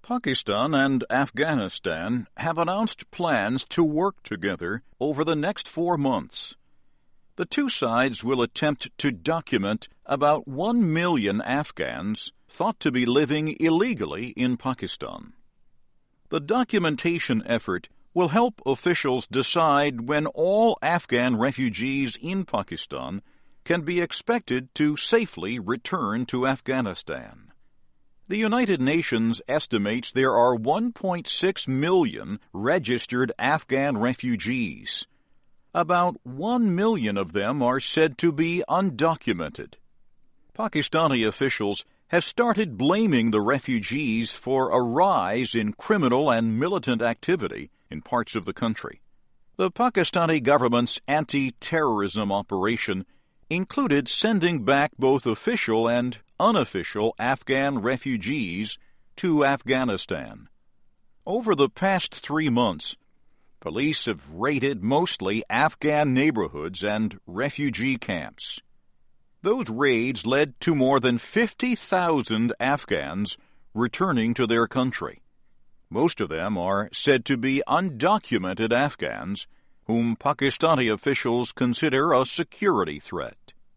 Pakistan and Afghanistan have announced plans to work together over the next 4 months. The two sides will attempt to document about 1 million Afghans thought to be living illegally in Pakistan. The documentation effort will help officials decide when all Afghan refugees in Pakistan can be expected to safely return to Afghanistan. The United Nations estimates there are 1.6 million registered Afghan refugees. About 1 million of them are said to be undocumented. Pakistani officials have started blaming the refugees for a rise in criminal and militant activity in parts of the country. The Pakistani government's anti-terrorism operation included sending back both official and unofficial Afghan refugees to Afghanistan. Over the past 3 months, police have raided mostly Afghan neighborhoods and refugee camps. Those raids led to more than 50,000 Afghans returning to their country. Most of them are said to be undocumented Afghans, whom Pakistani officials consider a security threat.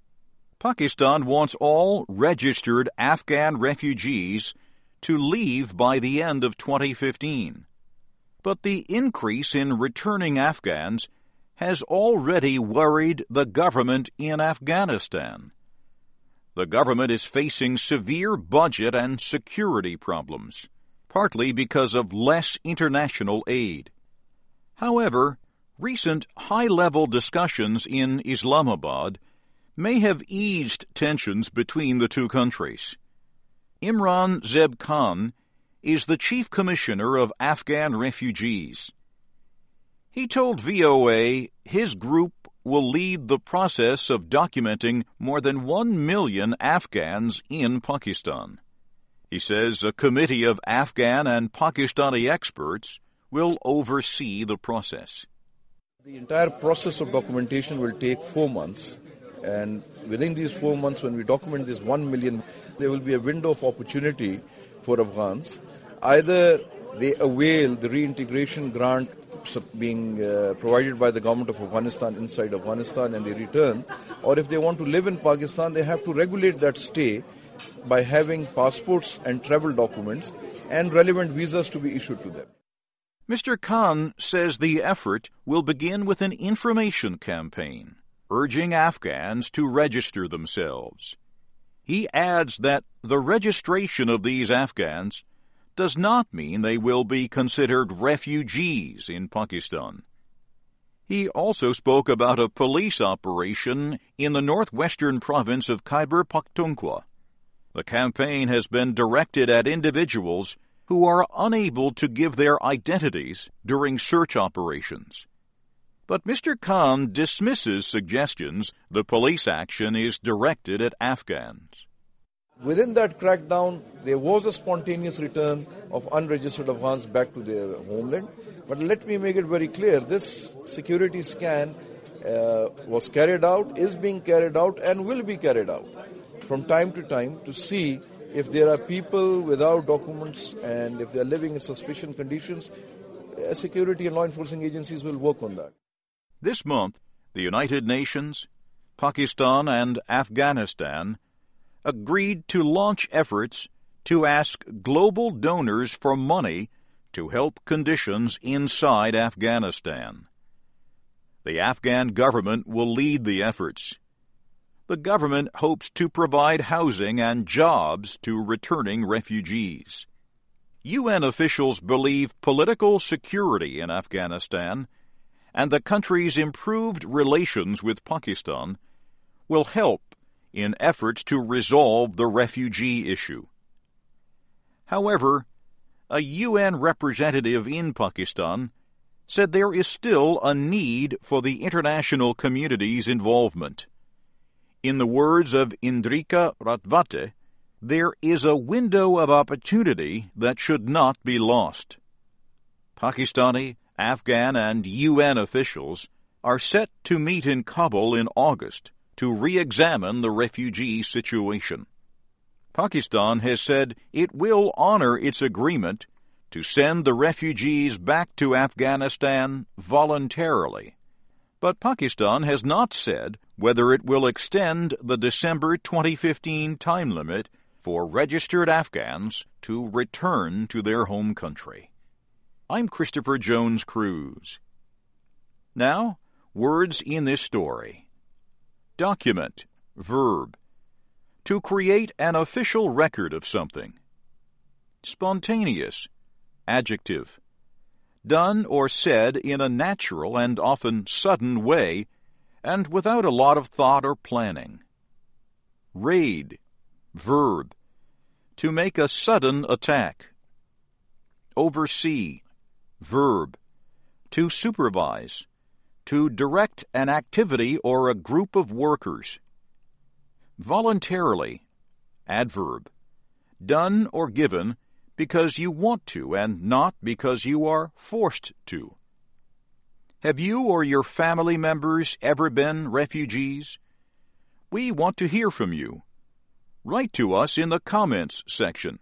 Pakistan wants all registered Afghan refugees to leave by the end of 2015. But the increase in returning Afghans has already worried the government in Afghanistan. The government is facing severe budget and security problems, partly because of less international aid. However, recent high-level discussions in Islamabad may have eased tensions between the two countries. Imran Zeb Khan is the Chief Commissioner of Afghan refugees. He told VOA his group will lead the process of documenting more than 1 million Afghans in Pakistan. He says a committee of Afghan and Pakistani experts will oversee the process. The entire process of documentation will take 4 months. And within these 4 months, when we document this 1 million, there will be a window of opportunity for Afghans. Either they avail the reintegration grant being provided by the government of Afghanistan inside Afghanistan and they return, or if they want to live in Pakistan, they have to regulate that stay by having passports and travel documents and relevant visas to be issued to them. Mr. Khan says the effort will begin with an information campaign, urging Afghans to register themselves. He adds that the registration of these Afghans does not mean they will be considered refugees in Pakistan. He also spoke about a police operation in the northwestern province of Khyber Pakhtunkhwa. The campaign has been directed at individuals who are unable to give their identities during search operations. But Mr. Khan dismisses suggestions the police action is directed at Afghans. Within that crackdown, there was a spontaneous return of unregistered Afghans back to their homeland. But let me make it very clear, this security scan was carried out, is being carried out, and will be carried out from time to time to see if there are people without documents and if they are living in suspicious conditions. Security and law enforcement agencies will work on that. This month, the United Nations, Pakistan, and Afghanistan agreed to launch efforts to ask global donors for money to help conditions inside Afghanistan. The Afghan government will lead the efforts. The government hopes to provide housing and jobs to returning refugees. UN officials believe political security in Afghanistan and the country's improved relations with Pakistan will help in efforts to resolve the refugee issue. However, a UN representative in Pakistan said there is still a need for the international community's involvement. In the words of Indrika Ratwate, there is a window of opportunity that should not be lost. Pakistani, Afghan, and UN officials are set to meet in Kabul in August to re-examine the refugee situation. Pakistan has said it will honor its agreement to send the refugees back to Afghanistan voluntarily. But Pakistan has not said whether it will extend the December 2015 time limit for registered Afghans to return to their home country. I'm Christopher Jones Cruz. Now, words in this story. Document, verb. To create an official record of something. Spontaneous, adjective. Done or said in a natural and often sudden way, and without a lot of thought or planning. Raid, verb. To make a sudden attack. Oversee, verb. To supervise. To direct an activity or a group of workers. Voluntarily, adverb. Done or given because you want to and not because you are forced to. Have you or your family members ever been refugees? We want to hear from you. Write to us in the comments section.